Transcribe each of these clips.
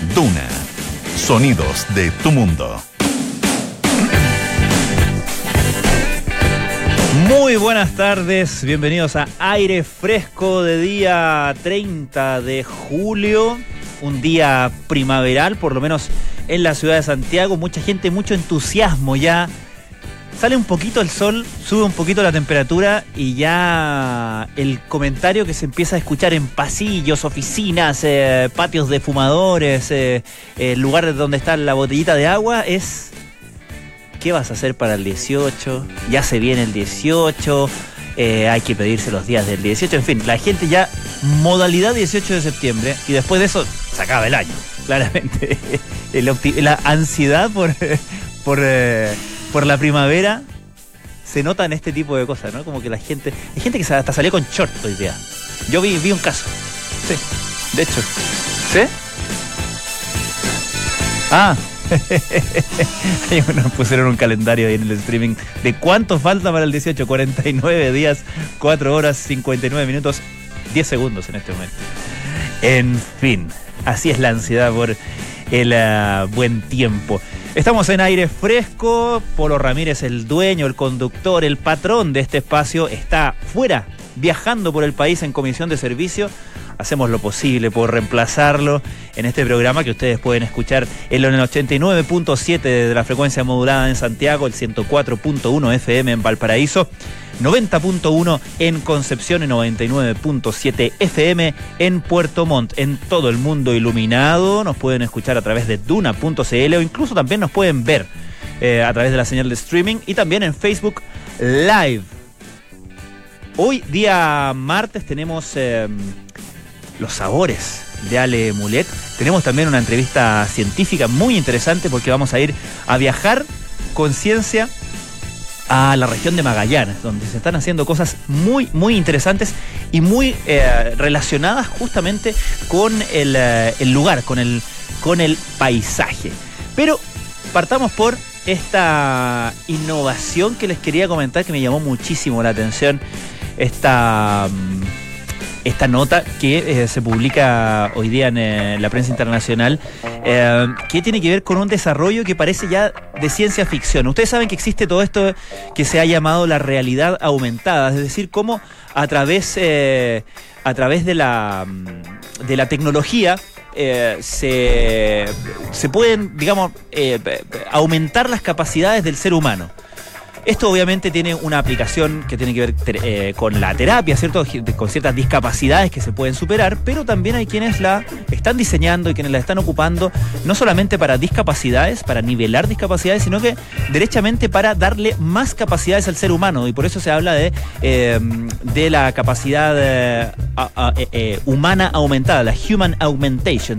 Duna. Sonidos de tu mundo. Muy buenas tardes, bienvenidos a Aire Fresco de día 30 de julio, un día primaveral, por lo menos en la ciudad de Santiago, mucha gente, mucho entusiasmo ya. Sale un poquito el sol, sube un poquito la temperatura y ya el comentario que se empieza a escuchar en pasillos, oficinas, patios de fumadores, lugares donde está la botellita de agua es: ¿qué vas a hacer para el 18? Ya se viene el 18, hay que pedirse los días del 18, en fin, la gente ya, modalidad 18 de septiembre, y después de eso se acaba el año, claramente. La ansiedad por la primavera se nota en este tipo de cosas, ¿no? Como que hay gente que hasta salió con short hoy día. Yo vi un caso. Sí, de hecho. ¿Sí? Ah. Nos pusieron un calendario ahí en el streaming de cuánto falta para el 18. 49 días, 4 horas, 59 minutos, 10 segundos en este momento. En fin, así es la ansiedad por el buen tiempo. Estamos en Aire Fresco. Polo Ramírez, el dueño, el conductor, el patrón de este espacio, está fuera, viajando por el país en comisión de servicio. Hacemos lo posible por reemplazarlo en este programa que ustedes pueden escuchar en el 89.7 de la frecuencia modulada en Santiago, el 104.1 FM en Valparaíso, 90.1 en Concepción y 99.7 FM en Puerto Montt. En todo el mundo iluminado nos pueden escuchar a través de duna.cl o incluso también nos pueden ver a través de la señal de streaming y también en Facebook Live. Hoy, día martes, tenemos los sabores de Ale Mulet. Tenemos también una entrevista científica muy interesante porque vamos a ir a viajar con ciencia a la región de Magallanes, donde se están haciendo cosas muy, muy interesantes y muy relacionadas justamente con el lugar, con el paisaje. Pero partamos por esta innovación que les quería comentar, que me llamó muchísimo la atención. Esta nota que se publica hoy día en la prensa internacional, que tiene que ver con un desarrollo que parece ya de ciencia ficción. Ustedes saben que existe todo esto que se ha llamado la realidad aumentada, es decir, cómo a través de la tecnología se pueden, digamos, aumentar las capacidades del ser humano. Esto obviamente tiene una aplicación que tiene que ver con la terapia, ¿cierto? Con ciertas discapacidades que se pueden superar, pero también hay quienes la están diseñando y quienes la están ocupando no solamente para discapacidades, para nivelar discapacidades, sino que derechamente para darle más capacidades al ser humano. Y por eso se habla de la capacidad humana aumentada, la human augmentation.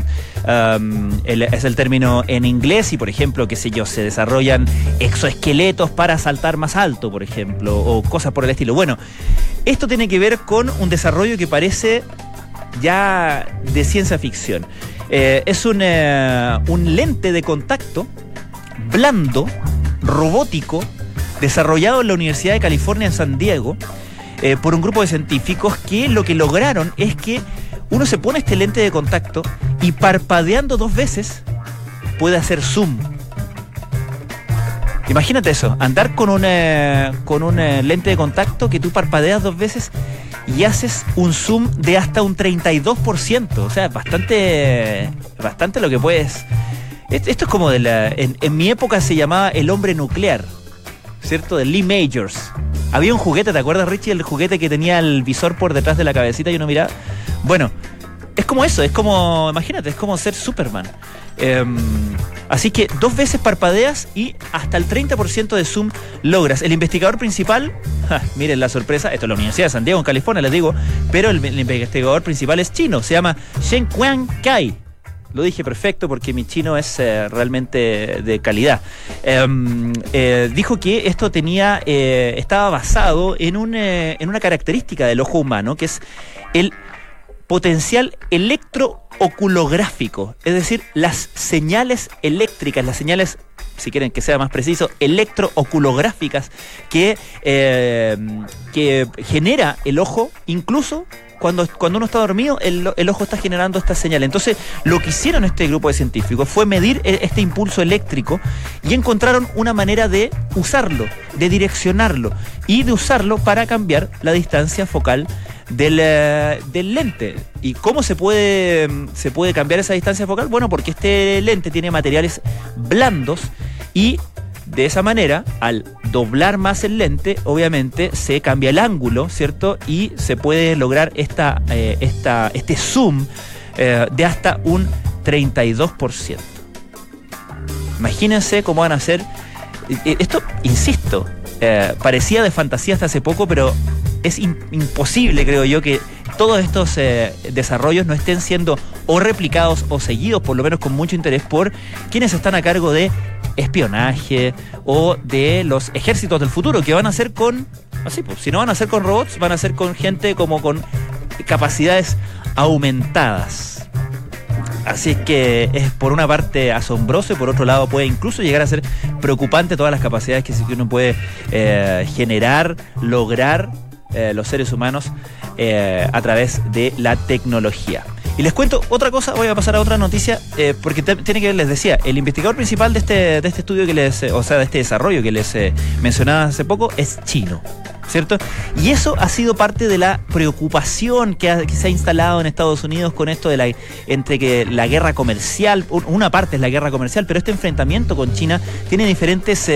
Es el término en inglés y, por ejemplo, qué sé yo, se desarrollan exoesqueletos para saltar más alto, por ejemplo, o cosas por el estilo. Bueno, esto tiene que ver con un desarrollo que parece ya de ciencia ficción. Es un lente de contacto blando, robótico, desarrollado en la Universidad de California en San Diego por un grupo de científicos que lo que lograron es que uno se pone este lente de contacto y parpadeando 2 veces puede hacer zoom. Imagínate eso, andar con un lente de contacto que tú parpadeas 2 veces y haces un zoom de hasta un 32%. O sea, bastante lo que puedes. Esto es como en mi época se llamaba el hombre nuclear, ¿cierto? De Lee Majors. Había un juguete, ¿te acuerdas, Richie? El juguete que tenía el visor por detrás de la cabecita y uno miraba. Bueno, es como eso, imagínate, es como ser Superman. Así que 2 veces parpadeas y hasta el 30% de zoom logras. El investigador principal, miren la sorpresa, esto es la Universidad de San Diego en California, les digo, pero el investigador principal es chino, se llama Shen Kuan Kai. Lo dije perfecto porque mi chino es realmente de calidad. Dijo que esto estaba basado en una característica del ojo humano, que es el potencial electrooculográfico, es decir, las señales eléctricas, las señales, si quieren que sea más preciso, electrooculográficas que genera el ojo incluso cuando uno está dormido, el ojo está generando esta señal. Entonces, lo que hicieron este grupo de científicos fue medir este impulso eléctrico y encontraron una manera de usarlo, de direccionarlo y de usarlo para cambiar la distancia focal del lente. ¿Y cómo se puede cambiar esa distancia focal? Bueno, porque este lente tiene materiales blandos y de esa manera, al doblar más el lente, obviamente se cambia el ángulo, ¿cierto? Y se puede lograr este zoom de hasta un 32%. Imagínense cómo van a ser. Esto, insisto, parecía de fantasía hasta hace poco, pero es imposible, creo yo, que todos estos desarrollos no estén siendo o replicados o seguidos, por lo menos con mucho interés, por quienes están a cargo de espionaje o de los ejércitos del futuro, que van a ser si no van a ser con robots, van a ser con gente como con capacidades aumentadas. Así es que es por una parte asombroso y por otro lado puede incluso llegar a ser preocupante todas las capacidades que uno puede generar, lograr los seres humanos a través de la tecnología. Y les cuento otra cosa, voy a pasar a otra noticia, porque tiene que ver, les decía, el investigador principal de este estudio de este desarrollo que les mencionaba hace poco, es chino, ¿cierto? Y eso ha sido parte de la preocupación que se ha instalado en Estados Unidos con esto de entre que la guerra comercial, una parte es la guerra comercial, pero este enfrentamiento con China tiene diferentes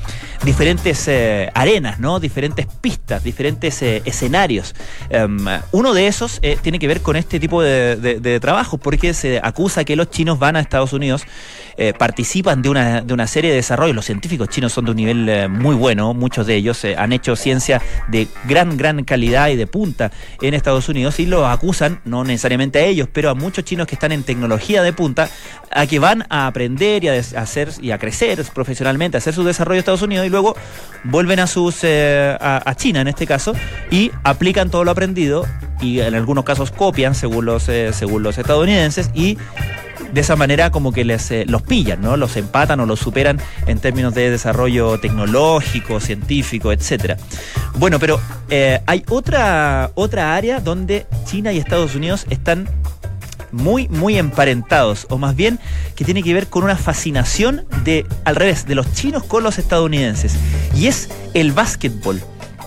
arenas, ¿no? Diferentes pistas, diferentes escenarios. Uno de esos tiene que ver con este tipo de trabajo, porque se acusa que los chinos van a Estados Unidos, participan de una serie de desarrollos. Los científicos chinos son de un nivel muy bueno, muchos de ellos han hecho ciencia de gran calidad y de punta en Estados Unidos, y los acusan, no necesariamente a ellos, pero a muchos chinos que están en tecnología de punta, a que van a aprender y a hacer y a crecer profesionalmente, a hacer su desarrollo en Estados Unidos, y luego vuelven a China en este caso y aplican todo lo aprendido, y en algunos casos copian según los estadounidenses, y de esa manera como que los pillan, ¿no? Los empatan o los superan en términos de desarrollo tecnológico, científico, etcétera. Bueno, pero hay otra área donde China y Estados Unidos están muy emparentados, o más bien que tiene que ver con una fascinación al revés, de los chinos con los estadounidenses, y es el básquetbol.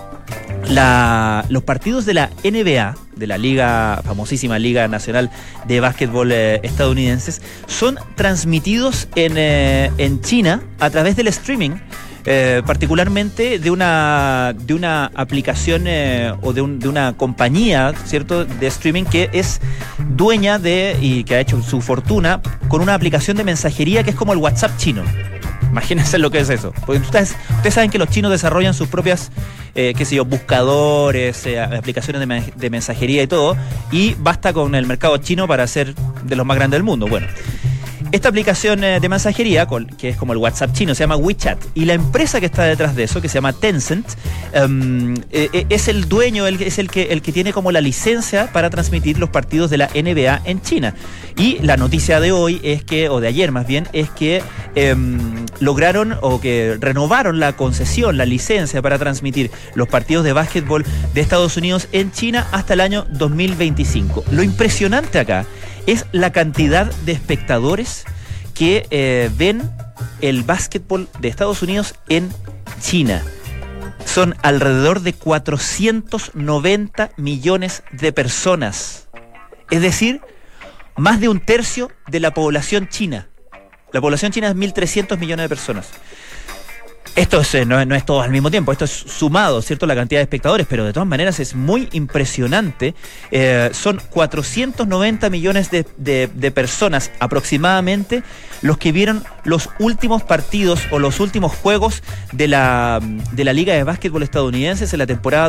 Los partidos de la NBA, de la famosísima Liga Nacional de Básquetbol estadounidenses, son transmitidos en China a través del streaming, particularmente de una aplicación o de una compañía, ¿cierto?, de streaming que es dueña y que ha hecho su fortuna con una aplicación de mensajería que es como el WhatsApp chino. Imagínense lo que es eso. Porque ustedes saben que los chinos desarrollan sus propias, buscadores, aplicaciones de mensajería y todo, y basta con el mercado chino para ser de los más grandes del mundo. Bueno, esta aplicación de mensajería, que es como el WhatsApp chino, se llama WeChat, y la empresa que está detrás de eso, que se llama Tencent, es el dueño, es el que tiene como la licencia para transmitir los partidos de la NBA en China. Y la noticia de hoy o de ayer más bien, es que lograron o que renovaron la concesión, la licencia para transmitir los partidos de básquetbol de Estados Unidos en China hasta el año 2025. Lo impresionante acá es la cantidad de espectadores que ven el básquetbol de Estados Unidos en China. Son alrededor de 490 millones de personas. Es decir, más de un tercio de la población china. La población china es 1.300 millones de personas. Esto no es todo al mismo tiempo, esto es sumado, ¿cierto?, la cantidad de espectadores, pero de todas maneras es muy impresionante. Son 490 millones de personas aproximadamente los que vieron los últimos partidos o los últimos juegos de la Liga de Básquetbol estadounidenses en la temporada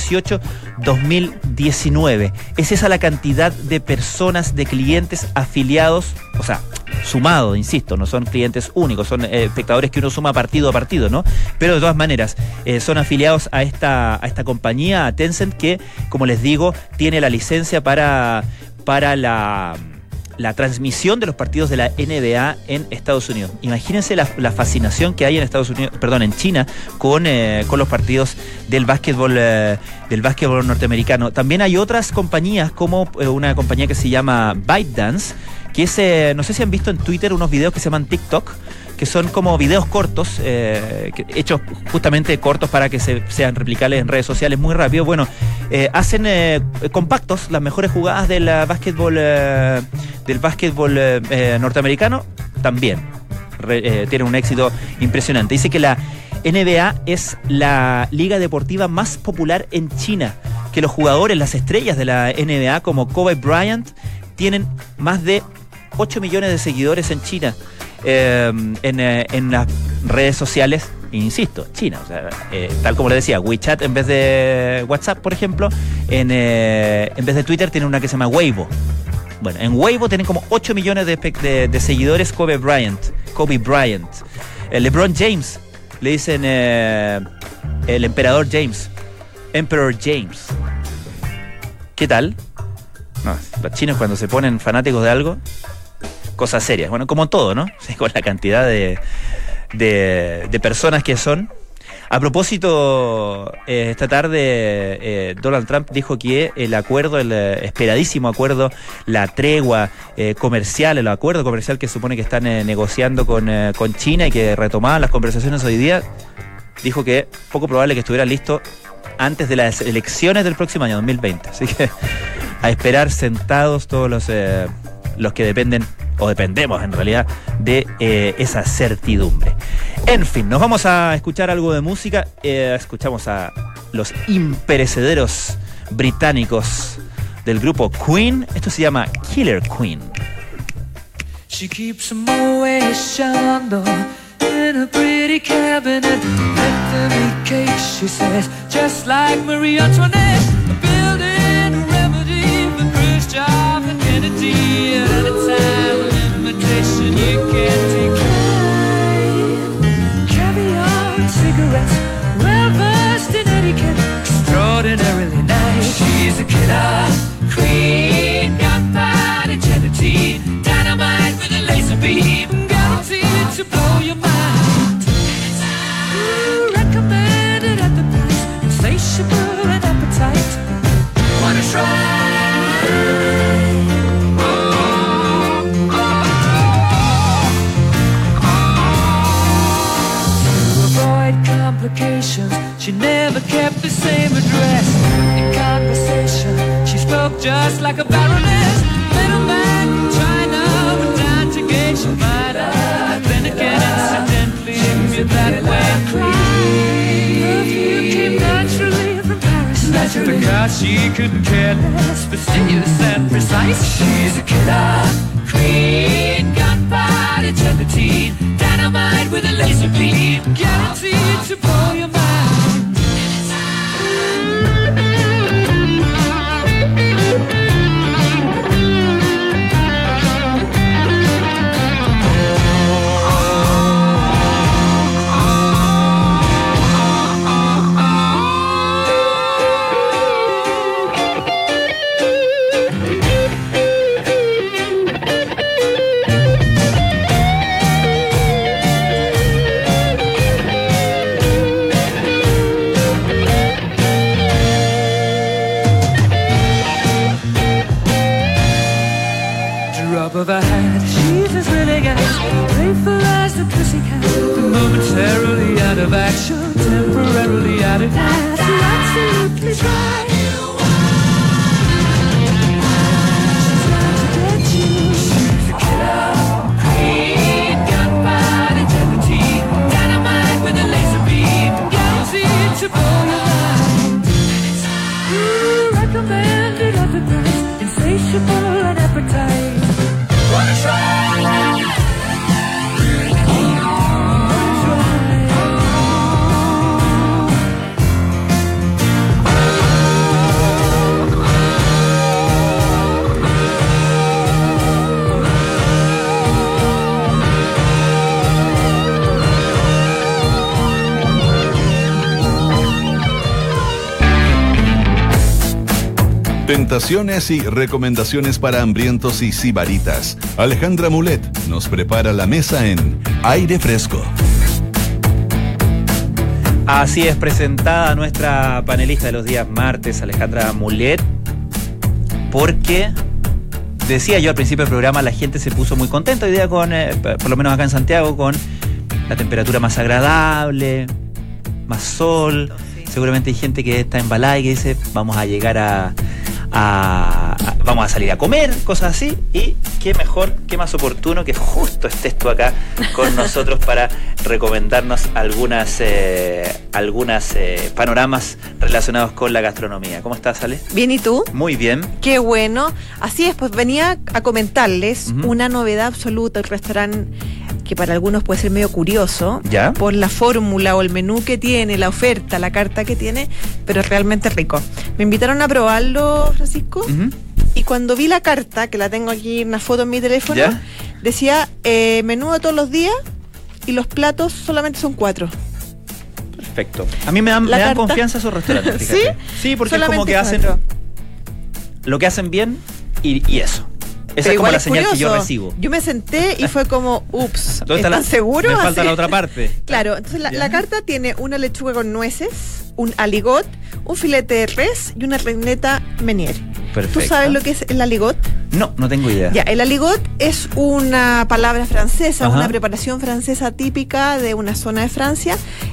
2018-2019. Es esa la cantidad de personas, de clientes afiliados, o sea, sumado, insisto, no son clientes únicos, son espectadores que uno suma partido a partido, ¿no? Pero de todas maneras, son afiliados a esta compañía, a Tencent, que, como les digo, tiene la licencia para la transmisión de los partidos de la NBA en Estados Unidos. Imagínense la fascinación que hay en Estados Unidos, perdón, en China con los partidos del básquetbol norteamericano. También hay otras compañías, como una compañía que se llama ByteDance, que es, no sé si han visto en Twitter unos videos que se llaman TikTok, que son como videos cortos, hechos justamente cortos para que sean replicables en redes sociales muy rápido. Bueno, hacen compactos las mejores jugadas del básquetbol norteamericano, también tienen un éxito impresionante. Dice que la NBA es la liga deportiva más popular en China, que los jugadores, las estrellas de la NBA como Kobe Bryant tienen más de 8 millones de seguidores en China. En las redes sociales, insisto, China, o sea, tal como le decía, WeChat en vez de WhatsApp, por ejemplo, en vez de Twitter tiene una que se llama Weibo. Bueno, en Weibo tienen como 8 millones de seguidores Kobe Bryant. LeBron James, le dicen el emperador James, Emperor James. ¿Qué tal? No, los chinos cuando se ponen fanáticos de algo, cosas serias. Bueno, como todo, ¿no? Con la cantidad de personas que son. A propósito, esta tarde Donald Trump dijo que el acuerdo, el esperadísimo acuerdo, la tregua comercial, el acuerdo comercial que supone que están negociando con China y que retomaban las conversaciones hoy día, dijo que poco probable que estuviera listo antes de las elecciones del próximo año, 2020. Así que a esperar sentados todos los que dependen, o dependemos en realidad, de esa certidumbre. En fin, nos vamos a escuchar algo de música. Escuchamos a los imperecederos británicos del grupo Queen. Esto se llama Killer Queen. She keeps them always shined in a pretty cabinet. Let them eat cake, she says, just like Marie Antoinette. Building a remedy for Khrushchev and Kennedy. At a time of limitation, you can't take caviar and cigarettes, well versed in etiquette, extraordinarily nice. She's a killer queen, gunpowder gelatine, dynamite with a laser beam, guaranteed to blow your mind. Recommended at the price, insatiable and appetite. Wanna try? Complications, she never kept the same address. In conversation, she spoke just like a baroness. Middleman from China went down to gauge your mind. Then again, incidentally, you're that way. Perfume came naturally from Paris. Naturally, because she couldn't care less, fastidious and precise. She's a killer queen, gunpowder gelatine, dynamite with a laser beam, guaranteed to blow your mind. Of a hat, she's as really as playful as the pussycat. Momentarily out of action, temporarily out of gas. You're absolutely right. She's out to get you. She's a killer queen, gunpowder gelatine, dynamite with a laser beam, guaranteed to blow your mind. Recommended at the price, insatiable and appetite. Wanna try? Tentaciones y recomendaciones para hambrientos y sibaritas. Alejandra Mulet nos prepara la mesa en Aire Fresco. Así es presentada nuestra panelista de los días martes, Alejandra Mulet, porque decía yo al principio del programa, la gente se puso muy contenta hoy día con, por lo menos acá en Santiago, con la temperatura más agradable, más sol. Seguramente hay gente que está embalada y que dice, vamos a llegar vamos a salir a comer, cosas así, y qué mejor, qué más oportuno que justo estés tú acá con nosotros para recomendarnos algunas panoramas relacionados con la gastronomía. ¿Cómo estás, Ale? Bien, ¿y tú? Muy bien. Qué bueno. Así es, pues venía a comentarles una novedad absoluta, el restaurante que para algunos puede ser medio curioso, ¿ya? Por la fórmula o el menú que tiene, la oferta, la carta que tiene, pero es realmente rico. Me invitaron a probarlo, Francisco, y cuando vi la carta, que la tengo aquí en una foto en mi teléfono, ¿ya? Decía menú de todos los días y los platos solamente son 4. Perfecto. A mí me dan confianza esos restaurantes, fíjate. ¿Sí? Sí, porque solamente es como que 4. hacen lo que hacen bien y eso. Esa es como la señal que yo recibo. Yo me senté y fue como, ups, ¿están seguros? Me falta la otra parte. Claro, entonces la carta tiene una lechuga con nueces, un aligot, un filete de res y una reineta Meunier. Perfecto. ¿Tú sabes lo que es el aligot? No tengo idea. Ya, el aligot es una palabra francesa, Ajá. una preparación francesa típica de una zona de Francia,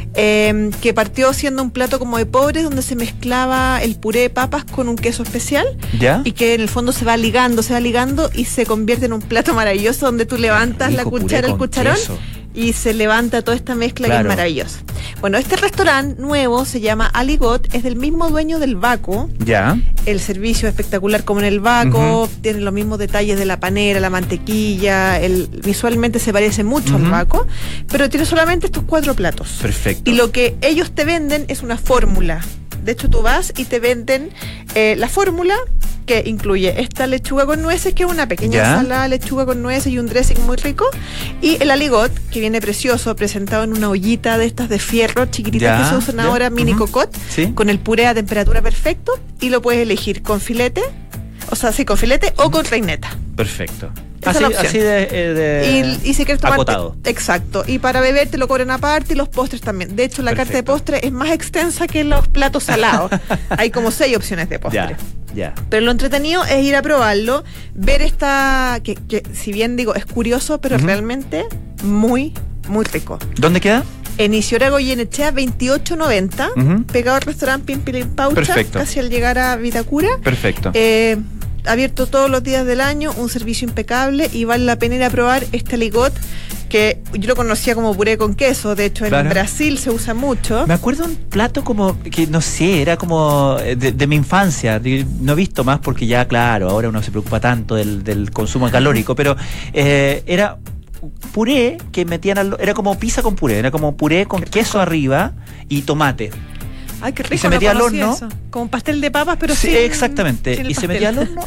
que partió siendo un plato como de pobres, donde se mezclaba el puré de papas con un queso especial, ¿Ya? y que en el fondo se va ligando y se convierte en un plato maravilloso donde tú levantas la cuchara, el cucharón, queso. y se levanta toda esta mezcla, Claro. que es maravillosa. Bueno, este restaurante nuevo se llama Aligot, es del mismo dueño del Baco. ¿Ya? El servicio es espectacular como en el Baco, tiene los mismos detalles de la panera, la mantequilla, visualmente se parece mucho al Baco, pero tiene solamente estos 4 platos. Perfecto. Y lo que ellos te venden es una fórmula. De hecho, tú vas y te venden la fórmula, que incluye esta lechuga con nueces, que es una pequeña ¿Ya? ensalada de lechuga con nueces y un dressing muy rico, y el aligot, que viene precioso, presentado en una ollita de estas de fierro chiquititas, ¿Ya? que se usan ¿Ya? ahora, mini cocot, Sí. con el puré a temperatura perfecto, y lo puedes elegir con filete, con filete o con reineta. Perfecto. Esa es la opción. Así de Y si quieres tomarte, acotado. exacto, y para beber te lo cobran aparte, y los postres también. De hecho, la carta de Perfecto. postre es más extensa que los platos salados. Hay como 6 opciones de postre. Ya. Pero lo entretenido es ir a probarlo, ver esta, que si bien digo es curioso, pero realmente muy, muy rico. ¿Dónde queda? En Isidora Goyenechea 2890, pegado al restaurante Pimpilimpaucha, Perfecto. casi al llegar a Vitacura. Perfecto. Abierto todos los días del año, un servicio impecable, y vale la pena ir a probar este aligot, que yo lo conocía como puré con queso. De hecho, en Claro. Brasil se usa mucho. Me acuerdo un plato como que no sé, era como de mi infancia. No he visto más porque ya, claro, ahora uno se preocupa tanto del consumo calórico, pero era puré que metían era como pizza con puré, era como puré con queso arriba y tomate. Ay, qué rico. Y se metía al conocía horno. eso. Como un pastel de papas, pero Sí, sin- exactamente. sin el Y se pastel. metía al horno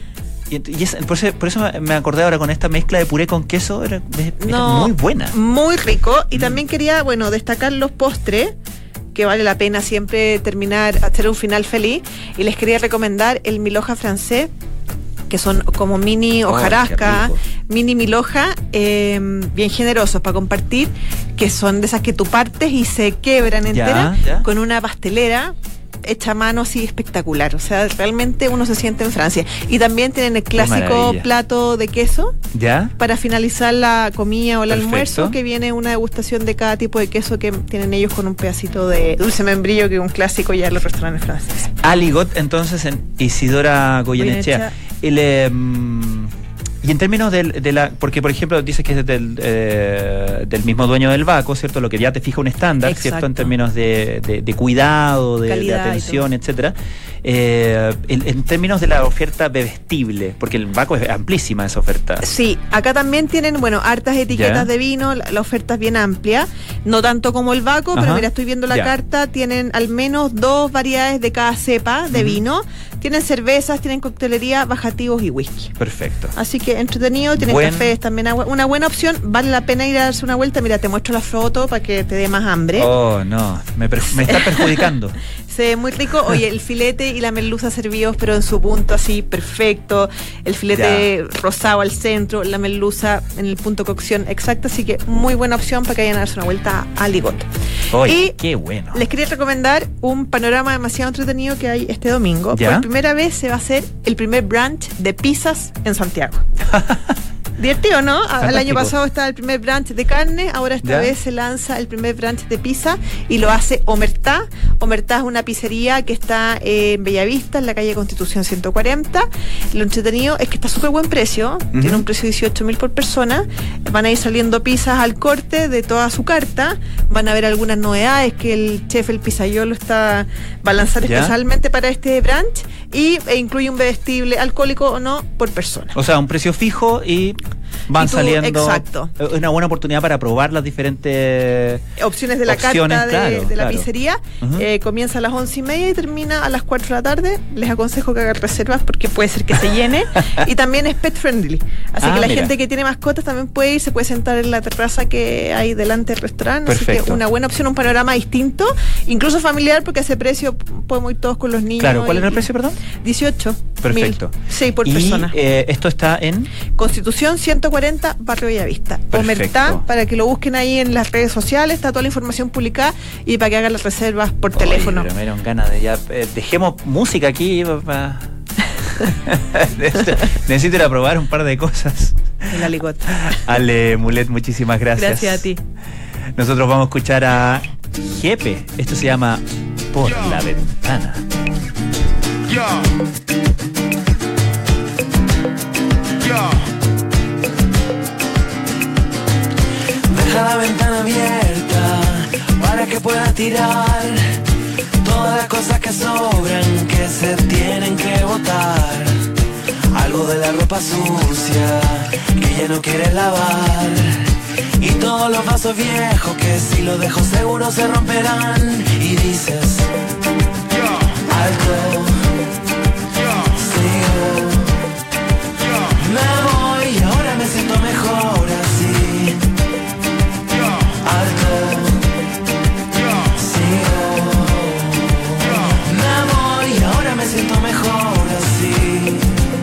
por eso me acordé ahora con esta mezcla de puré con queso, era muy buena. Muy rico. Y también quería, destacar los postres, que vale la pena siempre hacer un final feliz. Y les quería recomendar el milhoja francés, que son como mini hojarasca, qué rico. mini milhoja, bien generosos para compartir, que son de esas que tú partes y se quebran enteras, ya. con una pastelera hecha a mano, así espectacular. O sea, realmente uno se siente en Francia. Y también tienen el clásico maravilla. plato de queso ¿Ya? para finalizar la comida o el Perfecto. almuerzo, que viene una degustación de cada tipo de queso que tienen ellos, con un pedacito de dulce membrillo, que es un clásico ya en los restaurantes franceses. Aligot, entonces, en Isidora Goyenechea. Y en términos de la... Porque, por ejemplo, dices que es del mismo dueño del Baco, ¿cierto? Lo que ya te fija un estándar, Exacto. ¿cierto? En términos de cuidado, de Calidad y atención, etcétera. En términos de la oferta bebestible, porque el Baco es amplísima esa oferta. Sí, acá también tienen, hartas etiquetas Ya. de vino, la oferta es bien amplia, no tanto como el Baco, pero Ajá. mira, estoy viendo la Ya. carta, tienen al menos 2 variedades de cada cepa de vino, tienen cervezas, tienen coctelería, bajativos y whisky. Perfecto. Así que entretenido, tienen Buen- cafés también, una buena opción, vale la pena ir a darse una vuelta. Mira, te muestro la foto para que te dé más hambre. Oh, no, me está perjudicando. Se ve muy rico. Oye, el filete y la merluza servidos, pero en su punto así, perfecto. El filete rosado al centro, la merluza en el punto de cocción exacto. Así que muy buena opción para que vayan a darse una vuelta a Ligot. Oye, Y qué bueno. les quería recomendar un panorama demasiado entretenido que hay este domingo. ¿Ya? Por primera vez se va a hacer el primer brunch de pizzas en Santiago. Divertido, ¿no? El Fantástico. año pasado estaba el primer brunch de carne, ahora esta ¿Ya? vez se lanza el primer brunch de pizza y lo hace Omertá. Omertá es una pizzería que está en Bellavista, en la calle Constitución 140. Lo entretenido es que está a súper buen precio, tiene un precio de 18.000 por persona. Van a ir saliendo pizzas al corte de toda su carta. Van a haber algunas novedades que el chef, el pizzaiolo, va a lanzar ¿Ya? especialmente para este brunch e incluye un bebestible alcohólico o no por persona. O sea, un precio fijo y van Y tú, saliendo. exacto. Es una buena oportunidad para probar las diferentes Opciones de la opciones, carta claro, de la claro. pizzería. Ujú. Comienza a las 11:30 y termina a las 4 de la tarde. Les aconsejo que hagan reservas porque puede ser que se llene. Y también es pet friendly. Así que la mira. gente que tiene mascotas también puede ir, se puede sentar en la terraza que hay delante del restaurante. Así Perfecto. que una buena opción, un panorama distinto, incluso familiar, porque a ese precio podemos ir todos con los niños. Claro, ¿cuál era el y- precio, perdón? 18. Perfecto. Sí, por y persona. esto está en Constitución 140, Barrio Bellavista. Perfecto. Omertá, para que lo busquen ahí en las redes sociales, está toda la información publicada y para que hagan las reservas por teléfono. Oye, pero me dieron ganas de ya. Dejemos música aquí. Necesito ir a probar un par de cosas. El aligot. Ale Mulet, muchísimas gracias. Gracias a ti. Nosotros vamos a escuchar a Jepe. Esto se llama Por la Ventana. Yeah. Yeah. Deja la ventana abierta para que puedas tirar todas las cosas que sobran, que se tienen que botar. Algo de la ropa sucia que ya no quieres lavar. Y todos los vasos viejos que si los dejo seguro se romperán. Y dices, alto, sigo, me voy y ahora me siento mejor así. Alto, sigo, me voy y ahora me siento mejor así.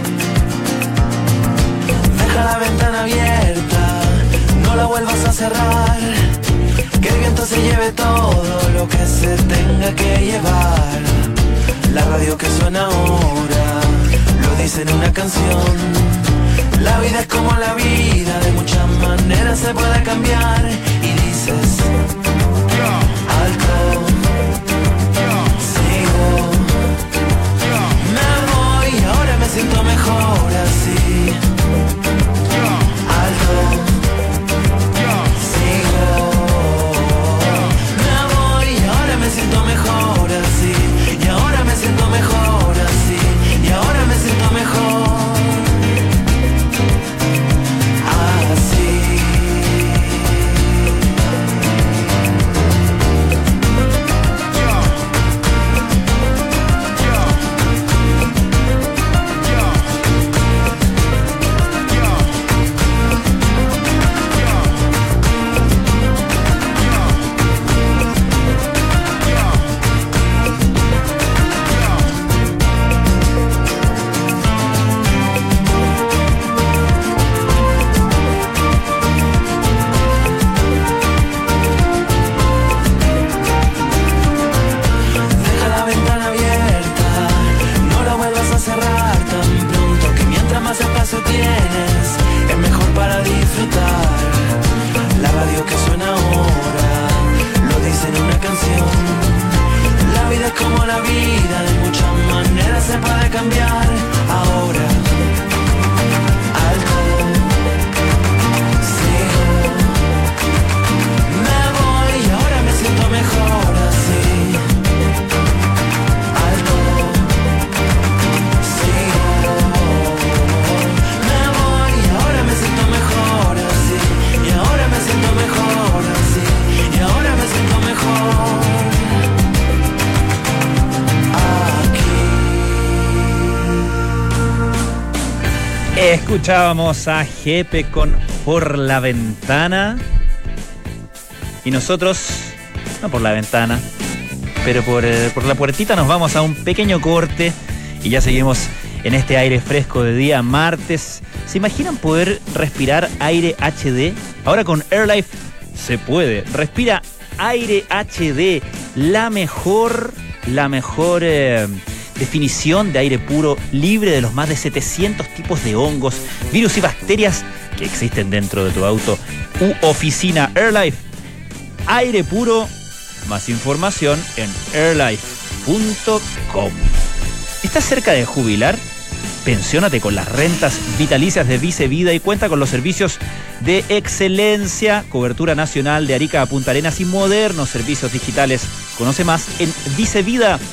Deja la ventana abierta, no la vuelvas a cerrar. Que el viento se lleve todo lo que se tenga que llevar. La radio que suena ahora lo dice en una canción. La vida es como la vida, de muchas maneras se puede cambiar. Y dices, alto, sigo, me voy y ahora me siento mejor así. Alto, sigo, me voy y ahora me siento mejor así. Y ahora me siento mejor así. Y ahora me siento mejor así. Deja la ventana abierta, no la vuelvas a cerrar tan pronto, que mientras más espacio tienes, es mejor para disfrutar. La radio que suena ahora, lo dice en una canción. La vida es como la vida, de muchas maneras se puede cambiar. Ahora, alto, sigo, me voy y ahora me siento mejor así. Alto, sigo, me voy y ahora me siento mejor así. Y ahora me siento mejor así. Y ahora me siento mejor Escuchábamos a Jepe con Por la Ventana. Y nosotros, no por la ventana, pero por la puertita nos vamos a un pequeño corte y ya seguimos en este aire fresco de día martes. ¿Se imaginan poder respirar aire HD? Ahora con AirLife se puede. Respira aire HD, la mejor definición de aire puro, libre de los más de 700 tipos de hongos, virus y bacterias que existen dentro de tu auto u oficina. AirLife, aire puro. Más información en airlife.com. ¿Estás cerca de jubilar? Pensiónate con las rentas vitalicias de Vice Vida y cuenta con los servicios de excelencia, cobertura nacional de Arica a Punta Arenas y modernos servicios digitales. Conoce más en vicevida.cl.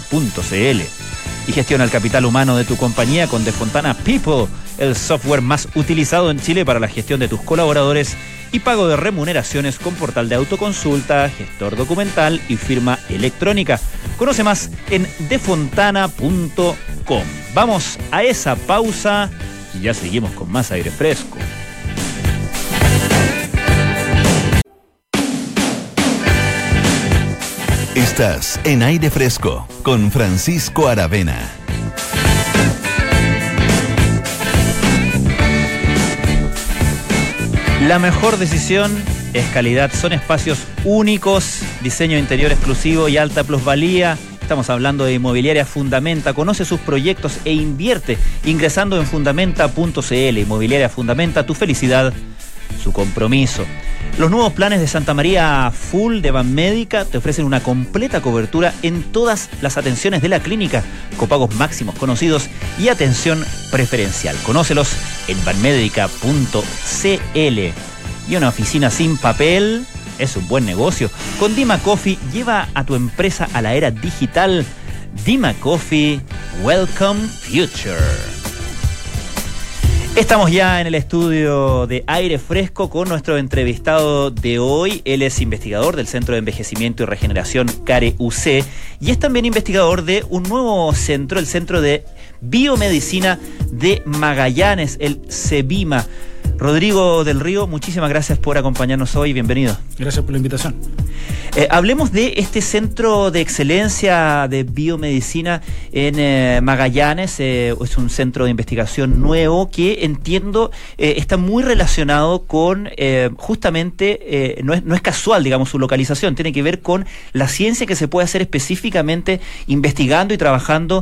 Y gestiona el capital humano de tu compañía con Defontana People, el software más utilizado en Chile para la gestión de tus colaboradores y pago de remuneraciones con portal de autoconsulta, gestor documental y firma electrónica. Conoce más en defontana.com. Vamos a esa pausa y ya seguimos con más aire fresco. Estás en Aire Fresco con Francisco Aravena. La mejor decisión es calidad. Son espacios únicos, diseño interior exclusivo y alta plusvalía. Estamos hablando de Inmobiliaria Fundamenta. Conoce sus proyectos e invierte ingresando en fundamenta.cl. Inmobiliaria Fundamenta, tu felicidad, su compromiso. Los nuevos planes de Santa María Full de Banmédica te ofrecen una completa cobertura en todas las atenciones de la clínica, copagos máximos conocidos y atención preferencial. Conócelos en banmédica.cl. Y una oficina sin papel es un buen negocio. Con Dima Coffee, lleva a tu empresa a la era digital. Dima Coffee, welcome future. Estamos ya en el estudio de Aire Fresco con nuestro entrevistado de hoy. Él es investigador del Centro de Envejecimiento y Regeneración CARE-UC y es también investigador de un nuevo centro, el Centro de Biomedicina de Magallanes, el CEBIMA. Rodrigo del Río, muchísimas gracias por acompañarnos hoy. Bienvenido. Gracias por la invitación. Hablemos de este centro de excelencia de biomedicina en Magallanes. Es un centro de investigación nuevo que entiendo está muy relacionado con justamente, no es casual, digamos, su localización. Tiene que ver con la ciencia que se puede hacer específicamente investigando y trabajando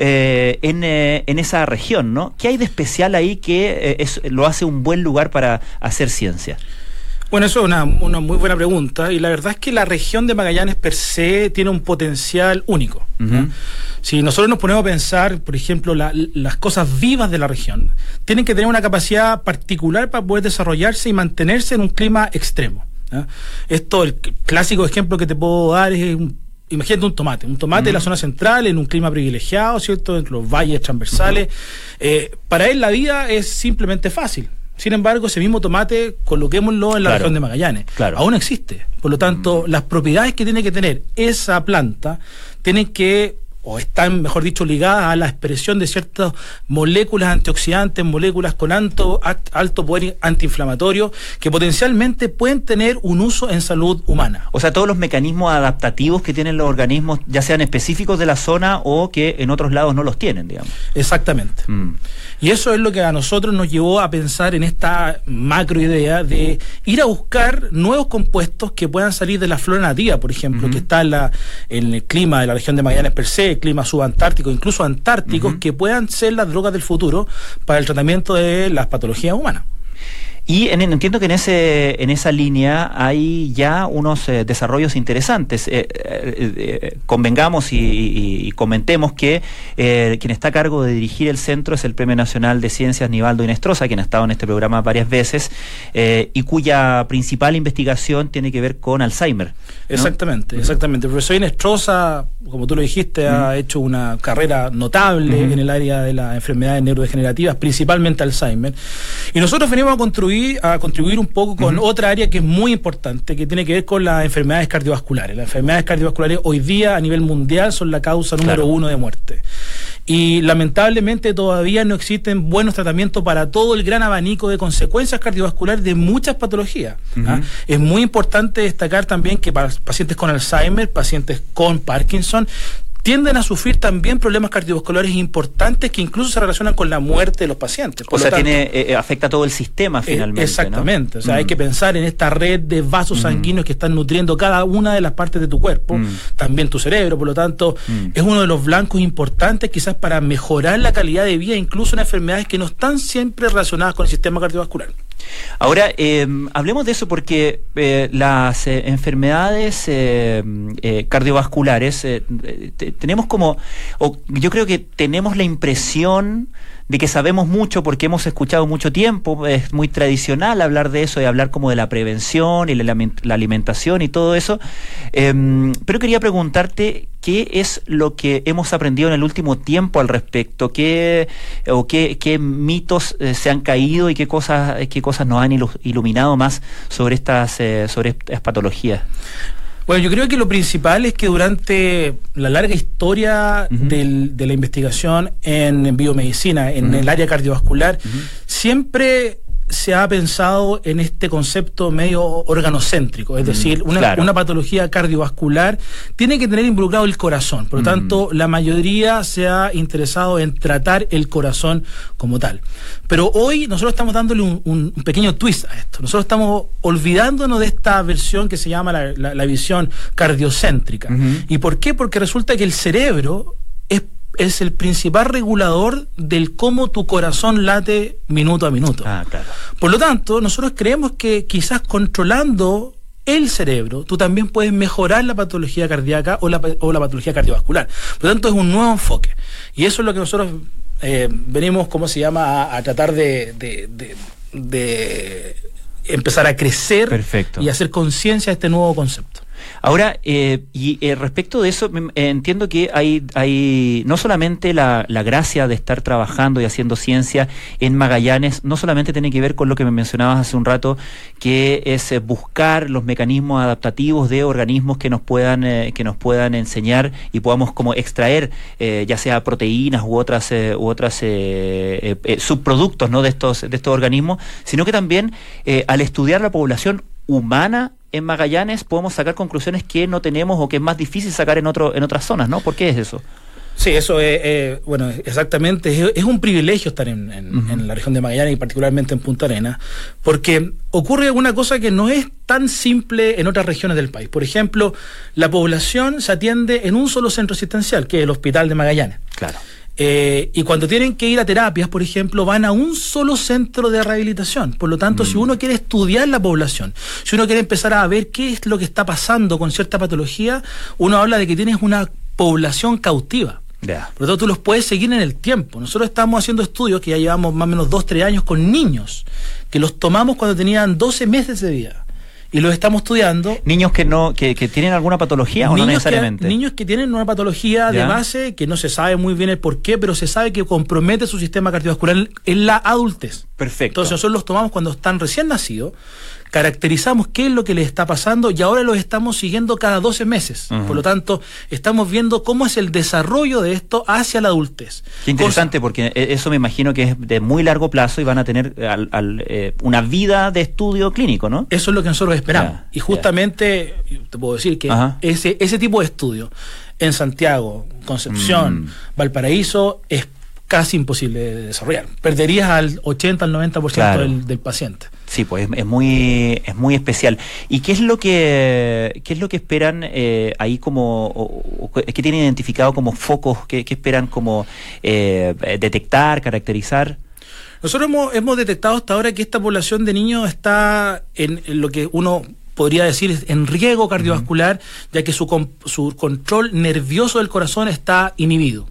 en esa región, ¿no? ¿Qué hay de especial ahí que lo hace un buen lugar para hacer ciencia? Bueno, eso es una muy buena pregunta y la verdad es que la región de Magallanes per se tiene un potencial único. Uh-huh. Si nosotros nos ponemos a pensar, por ejemplo, las cosas vivas de la región, tienen que tener una capacidad particular para poder desarrollarse y mantenerse en un clima extremo. Esto, el clásico ejemplo que te puedo dar es imagínate un tomate de la zona central, en un clima privilegiado, ¿cierto?, entre los valles transversales. Para él la vida es simplemente fácil. Sin embargo, ese mismo tomate, coloquémoslo en la región de Magallanes. Claro. Aún existe. Por lo tanto, las propiedades que tiene que tener esa planta tienen que, o están, mejor dicho, ligadas a la expresión de ciertas moléculas antioxidantes, moléculas con alto poder antiinflamatorio, que potencialmente pueden tener un uso en salud humana. O sea, todos los mecanismos adaptativos que tienen los organismos, ya sean específicos de la zona o que en otros lados no los tienen, digamos. Exactamente. Y eso es lo que a nosotros nos llevó a pensar en esta macro idea de ir a buscar nuevos compuestos que puedan salir de la flora nativa, por ejemplo, que está en el clima de la región de Magallanes per se, clima subantártico, incluso antárticos, que puedan ser las drogas del futuro para el tratamiento de las patologías humanas. Y entiendo que en esa línea hay ya unos desarrollos interesantes. Convengamos y comentemos que quien está a cargo de dirigir el centro es el Premio Nacional de Ciencias Nivaldo Inestrosa, quien ha estado en este programa varias veces, y cuya principal investigación tiene que ver con Alzheimer, ¿no? Exactamente. El profesor Inestrosa, como tú lo dijiste, ha hecho una carrera notable en el área de las enfermedades neurodegenerativas, principalmente Alzheimer. Y nosotros venimos a construir contribuir un poco con otra área que es muy importante, que tiene que ver con las enfermedades cardiovasculares. Las enfermedades cardiovasculares hoy día a nivel mundial son la causa número 1 de muerte. Y lamentablemente todavía no existen buenos tratamientos para todo el gran abanico de consecuencias cardiovasculares de muchas patologías. Es muy importante destacar también que para pacientes con Alzheimer, pacientes con Parkinson, tienden a sufrir también problemas cardiovasculares importantes que incluso se relacionan con la muerte de los pacientes. O sea, afecta todo el sistema finalmente. Exactamente. ¿No? O sea, hay que pensar en esta red de vasos sanguíneos que están nutriendo cada una de las partes de tu cuerpo, también tu cerebro. Por lo tanto, es uno de los blancos importantes quizás para mejorar la calidad de vida, incluso en enfermedades que no están siempre relacionadas con el sistema cardiovascular. Ahora, hablemos de eso porque las enfermedades cardiovasculares tenemos yo creo que tenemos la impresión de que sabemos mucho porque hemos escuchado mucho tiempo, es muy tradicional hablar de eso, de hablar como de la prevención y la alimentación y todo eso, pero quería preguntarte qué es lo que hemos aprendido en el último tiempo al respecto, qué mitos se han caído y qué cosas nos han iluminado más sobre estas patologías. Bueno, yo creo que lo principal es que durante la larga historia de la investigación en biomedicina, en el área cardiovascular, siempre se ha pensado en este concepto medio organocéntrico, es decir, una patología cardiovascular tiene que tener involucrado el corazón, por lo tanto la mayoría se ha interesado en tratar el corazón como tal. Pero hoy nosotros estamos dándole un pequeño twist a esto, nosotros estamos olvidándonos de esta versión que se llama la visión cardiocéntrica. ¿Y por qué? Porque resulta que el cerebro es el principal regulador del cómo tu corazón late minuto a minuto. Claro. Por lo tanto, nosotros creemos que quizás controlando el cerebro, tú también puedes mejorar la patología cardíaca o la patología cardiovascular. Por lo tanto, es un nuevo enfoque. Y eso es lo que nosotros venimos, a tratar de empezar a crecer. Perfecto. Y hacer conciencia de este nuevo concepto. Ahora, respecto de eso, entiendo que hay no solamente la gracia de estar trabajando y haciendo ciencia en Magallanes, no solamente tiene que ver con lo que me mencionabas hace un rato, que es buscar los mecanismos adaptativos de organismos que nos puedan enseñar y podamos como extraer ya sea proteínas u otras subproductos, ¿no?, de estos organismos, sino que también al estudiar la población humana en Magallanes podemos sacar conclusiones que no tenemos o que es más difícil sacar en otras zonas, ¿no? ¿Por qué es eso? Sí, eso es, bueno, exactamente, es un privilegio estar en la región de Magallanes y particularmente en Punta Arenas, porque ocurre una cosa que no es tan simple en otras regiones del país. Por ejemplo, la población se atiende en un solo centro asistencial, que es el Hospital de Magallanes. Claro. Y cuando tienen que ir a terapias, por ejemplo, van a un solo centro de rehabilitación. Por lo tanto, si uno quiere estudiar la población, si uno quiere empezar a ver qué es lo que está pasando con cierta patología, uno habla de que tienes una población cautiva. Por lo tanto, tú los puedes seguir en el tiempo. Nosotros estamos haciendo estudios que ya llevamos más o menos 2-3 años con niños, que los tomamos cuando tenían 12 meses de vida. Y los estamos estudiando. ¿Niños que tienen alguna patología o no necesariamente? Niños que tienen una patología de base que no se sabe muy bien el por qué, pero se sabe que compromete su sistema cardiovascular en la adultez. Perfecto. Entonces nosotros los tomamos cuando están recién nacidos, caracterizamos qué es lo que les está pasando y ahora los estamos siguiendo cada 12 meses. Por lo tanto, estamos viendo cómo es el desarrollo de esto hacia la adultez. Qué interesante, porque eso me imagino que es de muy largo plazo y van a tener una vida de estudio clínico, ¿no? Eso es lo que nosotros esperamos. Y justamente, te puedo decir que ese tipo de estudio en Santiago, Concepción, Valparaíso, es casi imposible de desarrollar. Perderías al 80 al 90% del paciente. Sí, pues es muy especial. ¿Y qué es lo que esperan ahí como qué tienen identificado como focos, qué esperan como detectar, caracterizar? Nosotros hemos detectado hasta ahora que esta población de niños está en lo que uno podría decir en riesgo cardiovascular, ya que su control nervioso del corazón está inhibido.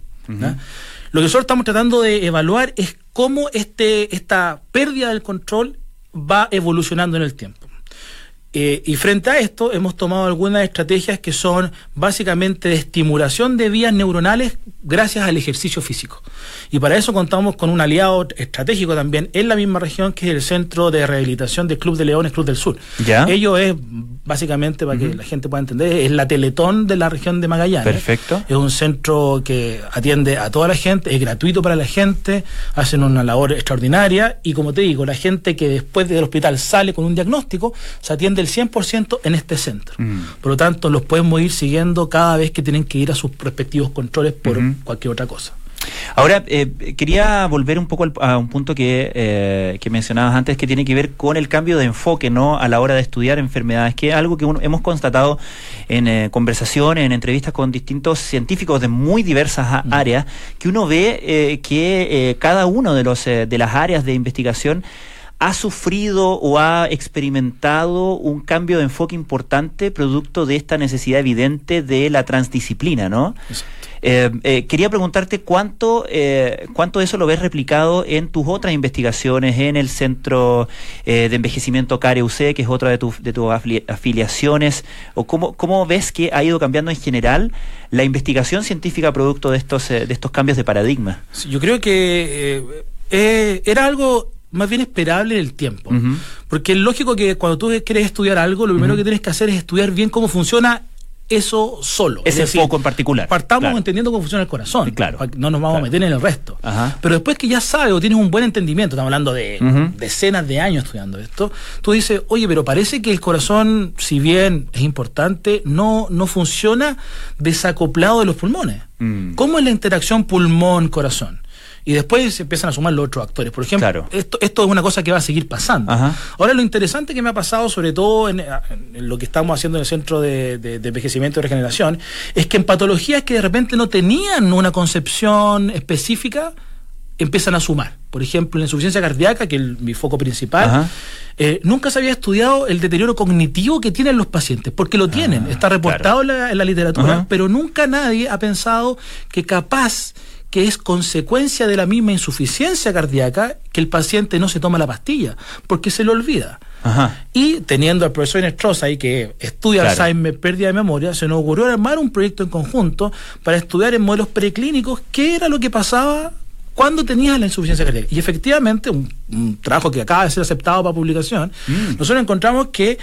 Lo que nosotros estamos tratando de evaluar es cómo esta pérdida del control va evolucionando en el tiempo. Y frente a esto hemos tomado algunas estrategias que son básicamente de estimulación de vías neuronales gracias al ejercicio físico. Y para eso contamos con un aliado estratégico también en la misma región, que es el Centro de Rehabilitación del Club de Leones, Club del Sur. ¿Ya? Ello es, básicamente, para que la gente pueda entender, es la Teletón de la región de Magallanes. Perfecto. Es un centro que atiende a toda la gente, es gratuito para la gente, hacen una labor extraordinaria y, como te digo, la gente que después del hospital sale con un diagnóstico, se atiende el 100% en este centro. Por lo tanto, los podemos ir siguiendo cada vez que tienen que ir a sus respectivos controles por cualquier otra cosa. Ahora, quería volver un poco a un punto que mencionabas antes, que tiene que ver con el cambio de enfoque, ¿no?, a la hora de estudiar enfermedades, que es algo que hemos constatado en conversaciones, en entrevistas con distintos científicos de muy diversas áreas, que uno ve que cada uno de las áreas de investigación ha sufrido o ha experimentado un cambio de enfoque importante producto de esta necesidad evidente de la transdisciplina, ¿no? Quería preguntarte cuánto de eso lo ves replicado en tus otras investigaciones, en el Centro de Envejecimiento CARE-UC, que es otra de tus afiliaciones, o cómo ves que ha ido cambiando en general la investigación científica producto de estos cambios de paradigma. Sí, yo creo que era algo más bien esperable en el tiempo. Porque es lógico que cuando tú quieres estudiar algo, lo primero que tienes que hacer es estudiar bien cómo funciona eso solo. Ese foco en particular. Partamos entendiendo cómo funciona el corazón. Claro. No nos vamos a meter en el resto. Ajá. Pero después que ya sabes o tienes un buen entendimiento, estamos hablando de decenas de años estudiando esto, tú dices, oye, pero parece que el corazón, si bien es importante, no funciona desacoplado de los pulmones. ¿Cómo es la interacción pulmón-corazón? Y después se empiezan a sumar los otros actores. Por ejemplo, esto es una cosa que va a seguir pasando. Ajá. Ahora, lo interesante que me ha pasado, sobre todo en lo que estamos haciendo en el Centro de Envejecimiento y Regeneración, es que en patologías que de repente no tenían una concepción específica, empiezan a sumar. Por ejemplo, en la insuficiencia cardíaca, que es mi foco principal, nunca se había estudiado el deterioro cognitivo que tienen los pacientes, porque lo tienen, está reportado en la literatura, pero nunca nadie ha pensado que capaz que es consecuencia de la misma insuficiencia cardíaca que el paciente no se toma la pastilla, porque se lo olvida. Y teniendo al profesor Inestrosa ahí, que estudia Alzheimer, pérdida de memoria, se nos ocurrió armar un proyecto en conjunto para estudiar en modelos preclínicos qué era lo que pasaba cuando tenías la insuficiencia cardíaca. Y efectivamente, un trabajo que acaba de ser aceptado para publicación, nosotros encontramos que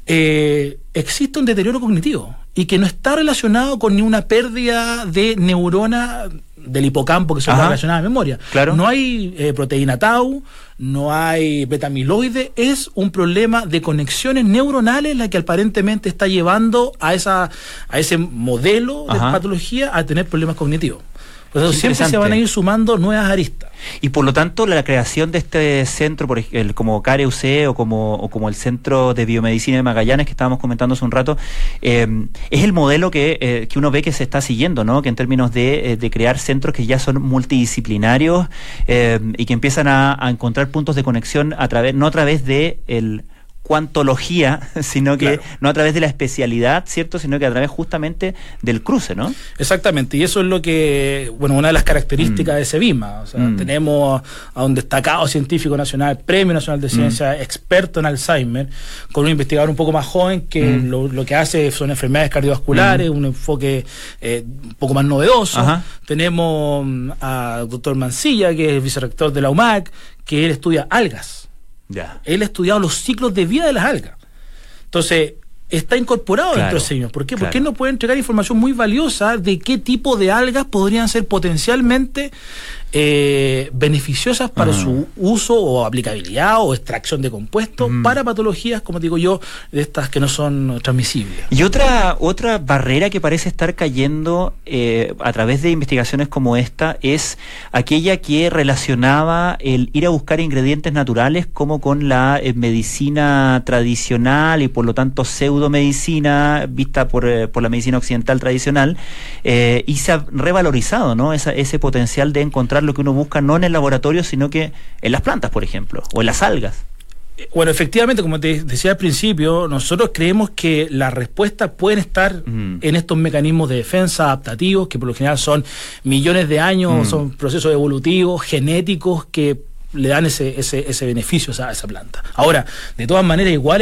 existe un deterioro cognitivo y que no está relacionado con ni una pérdida de neurona del hipocampo, que son relacionadas a memoria. No hay proteína tau, no hay beta-amiloide, es un problema de conexiones neuronales la que aparentemente está llevando a ese modelo de patología a tener problemas cognitivos. Por eso siempre se van a ir sumando nuevas aristas. Y por lo tanto, la creación de este centro, por ejemplo, como CARE-UC o como el Centro de Biomedicina de Magallanes, que estábamos comentando hace un rato, es el modelo que uno ve que se está siguiendo, ¿no? Que en términos de crear centros que ya son multidisciplinarios y que empiezan a encontrar puntos de conexión no a través de el cuantología, sino que no a través de la especialidad, ¿cierto? Sino que a través justamente del cruce, ¿no? Exactamente, y eso es lo que, una de las características de SEBIMA. O sea, tenemos a un destacado científico nacional, Premio Nacional de Ciencia, experto en Alzheimer, con un investigador un poco más joven que lo que hace son enfermedades cardiovasculares, un enfoque un poco más novedoso. Tenemos al doctor Mancilla, que es vicerrector de la UMAC, que él estudia algas. Él ha estudiado los ciclos de vida de las algas. Entonces, está incorporado dentro de ese. ¿Por qué? Porque él nos puede entregar información muy valiosa de qué tipo de algas podrían ser potencialmente beneficiosas para su uso o aplicabilidad o extracción de compuestos para patologías, como digo yo, de estas que no son transmisibles. Y otra barrera que parece estar cayendo a través de investigaciones como esta es aquella que relacionaba el ir a buscar ingredientes naturales como con la medicina tradicional y por lo tanto pseudomedicina vista por la medicina occidental tradicional, y se ha revalorizado, ¿no? ese potencial de encontrar lo que uno busca no en el laboratorio, sino que en las plantas, por ejemplo, o en las algas. Bueno, efectivamente, como te decía al principio, nosotros creemos que las respuestas pueden estar en estos mecanismos de defensa adaptativos, que por lo general son millones de años, son procesos evolutivos, genéticos, que le dan ese beneficio a esa planta. Ahora, de todas maneras, igual es que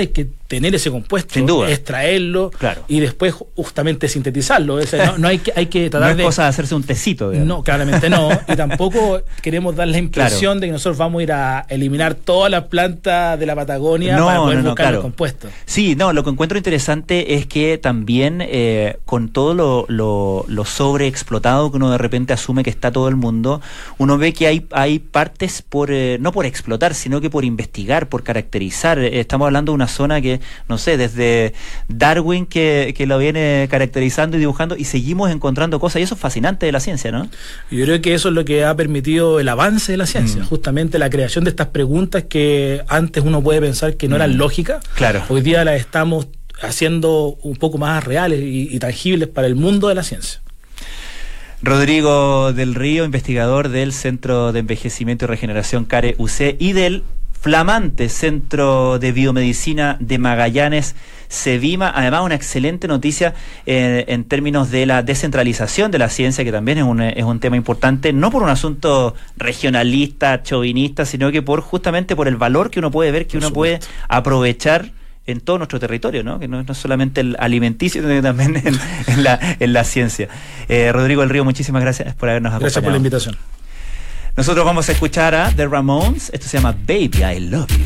obtener ese compuesto, Sin duda. extraerlo Claro. y después justamente sintetizarlo. O sea, no hay que No tratar es de... cosa de hacerse un tecito, digamos. No, claramente no. Y tampoco queremos dar la impresión de que nosotros vamos a ir a eliminar todas las plantas de la Patagonia para poder buscar claro. los compuestos. Sí, no, lo que encuentro interesante es que también con todo lo sobreexplotado que uno de repente asume que está todo el mundo, uno ve que hay partes por no por explotar, sino que por investigar, por caracterizar. Estamos hablando de una zona que, no sé, desde Darwin que lo viene caracterizando y dibujando, y seguimos encontrando cosas, y eso es fascinante de la ciencia, ¿no? Yo creo que eso es lo que ha permitido el avance de la ciencia, justamente la creación de estas preguntas que antes uno puede pensar que no eran lógicas. Claro. Hoy día las estamos haciendo un poco más reales y tangibles para el mundo de la ciencia. Rodrigo del Río, investigador del Centro de Envejecimiento y Regeneración CARE UC y del flamante Centro de Biomedicina de Magallanes, CEBIMA. Además, una excelente noticia en términos de la descentralización de la ciencia, que también es un tema importante, no por un asunto regionalista, chauvinista, sino que justamente por el valor que uno puede ver, que uno puede aprovechar en todo nuestro territorio, ¿no? Que no es solamente el alimenticio, sino que también en la ciencia. Rodrigo del Río, muchísimas gracias por habernos acompañado. Gracias por la invitación. Nosotros vamos a escuchar a The Ramones. Esto se llama Baby, I Love You.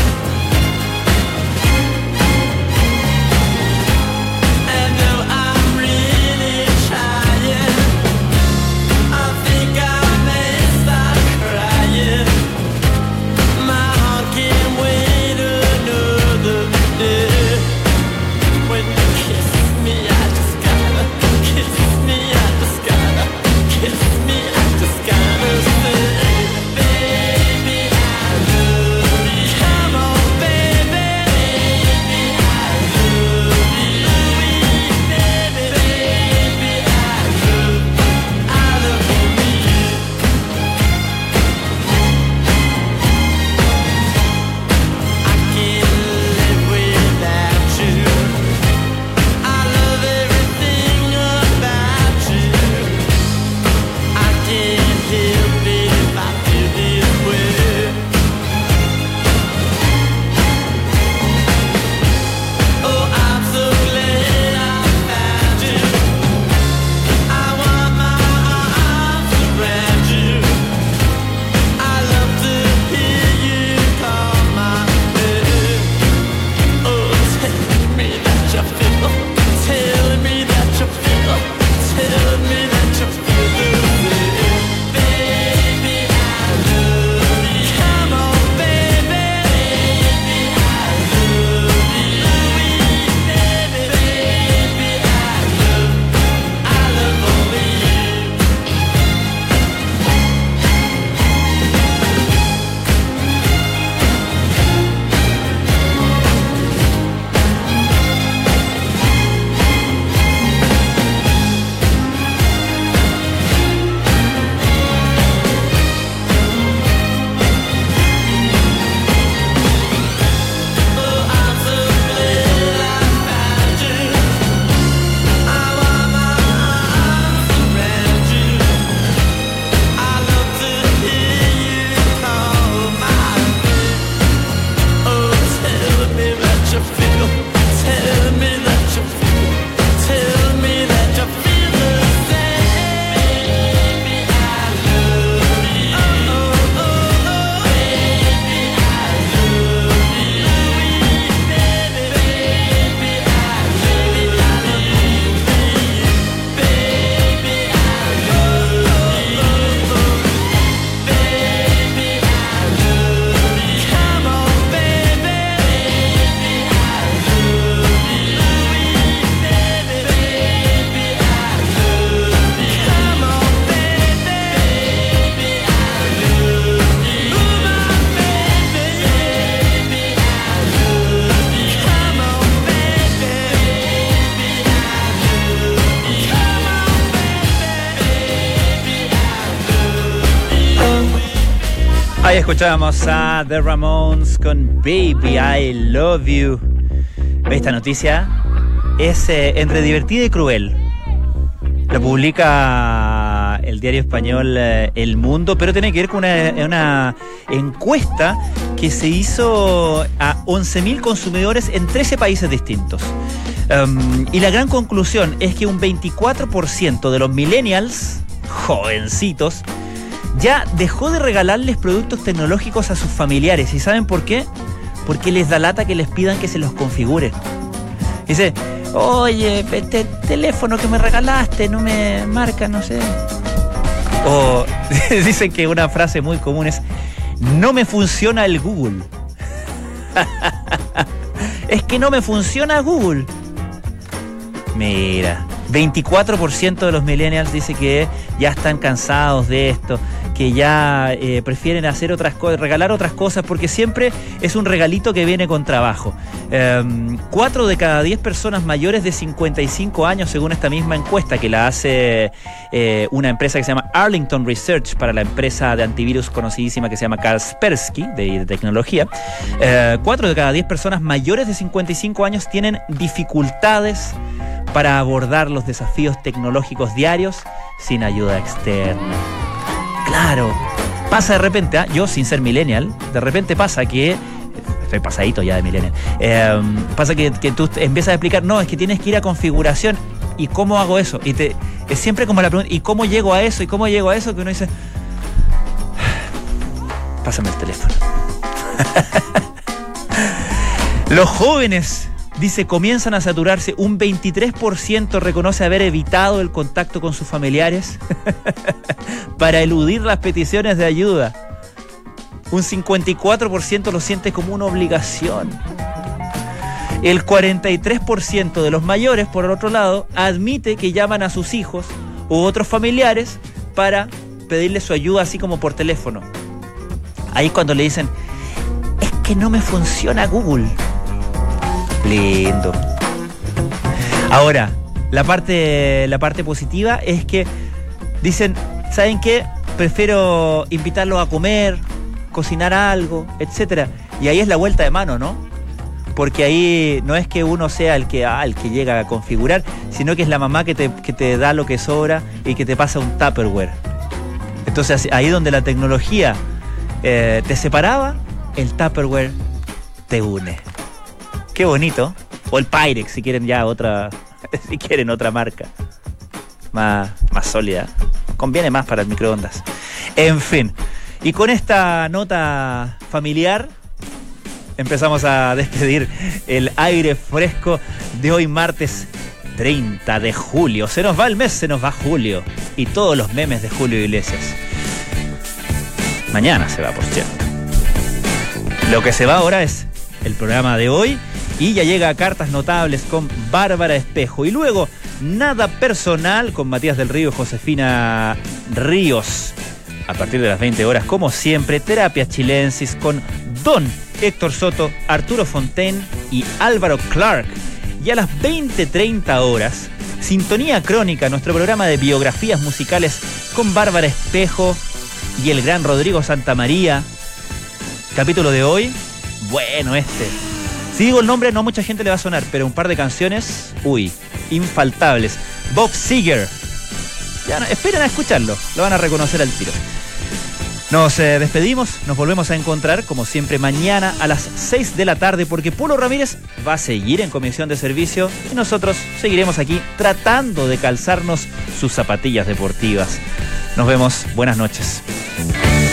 I know I'm Ahí escuchábamos a The Ramones con Baby I Love You. Esta noticia es entre divertida y cruel. La publica el diario español El Mundo, pero tiene que ver con una encuesta que se hizo a 11.000 consumidores en 13 países distintos. Y la gran conclusión es que un 24% de los millennials, jovencitos, ya dejó de regalarles productos tecnológicos a sus familiares. ¿Y saben por qué? Porque les da lata que les pidan que se los configuren. Dice, oye, este teléfono que me regalaste no me marca, no sé. O dicen que una frase muy común es, no me funciona el Google. Es que no me funciona Google. Mira, 24% de los millennials dice que ya están cansados de esto, que ya prefieren hacer otras cosas, regalar otras cosas, porque siempre es un regalito que viene con trabajo. 4 de cada 10 personas mayores de 55 años, según esta misma encuesta que la hace una empresa que se llama Arlington Research para la empresa de antivirus conocidísima que se llama Kaspersky, de tecnología. 4 de cada 10 personas mayores de 55 años tienen dificultades para abordar los desafíos tecnológicos diarios sin ayuda externa. Claro, pasa de repente, yo sin ser millennial, de repente pasa que, estoy pasadito ya de millennial, pasa que tú empiezas a explicar, no, es que tienes que ir a configuración, ¿y cómo hago eso? Y es siempre como la pregunta, ¿y cómo llego a eso? ¿Y cómo llego a eso? Que uno dice, pásame el teléfono. Los jóvenes, dice, comienzan a saturarse. Un 23% reconoce haber evitado el contacto con sus familiares para eludir las peticiones de ayuda. Un 54% lo siente como una obligación. El 43% de los mayores, por el otro lado, admite que llaman a sus hijos u otros familiares para pedirles su ayuda, así como por teléfono. Ahí es cuando le dicen, es que no me funciona Google. Lindo. Ahora, la parte positiva es que dicen, ¿saben qué? Prefiero invitarlos a comer, cocinar algo, etcétera. Y ahí es la vuelta de mano, ¿no? Porque ahí no es que uno sea el que llega a configurar, sino que es la mamá que te da lo que sobra y que te pasa un Tupperware. Entonces, ahí donde la tecnología te separaba, el Tupperware te une. Qué bonito. O el Pyrex, si quieren ya otra marca más sólida. Conviene más para el microondas. En fin. Y con esta nota familiar empezamos a despedir el aire fresco de hoy martes 30 de julio. Se nos va el mes, se nos va julio. Y todos los memes de Julio Iglesias. Mañana se va, por cierto. Lo que se va ahora es el programa de hoy. Y ya llega a Cartas Notables con Bárbara Espejo. Y luego, Nada Personal con Matías del Río y Josefina Ríos. A partir de las 20 horas, como siempre, Terapias Chilensis con Don Héctor Soto, Arturo Fontaine y Álvaro Clark. Y a las 20:30 horas, Sintonía Crónica, nuestro programa de biografías musicales con Bárbara Espejo y el gran Rodrigo Santamaría. Capítulo de hoy, bueno Si digo el nombre, no mucha gente le va a sonar, pero un par de canciones, infaltables. Bob Seger. Ya esperen a escucharlo, lo van a reconocer al tiro. Nos despedimos, nos volvemos a encontrar, como siempre, mañana a las 6 de la tarde, porque Polo Ramírez va a seguir en comisión de servicio y nosotros seguiremos aquí tratando de calzarnos sus zapatillas deportivas. Nos vemos, buenas noches.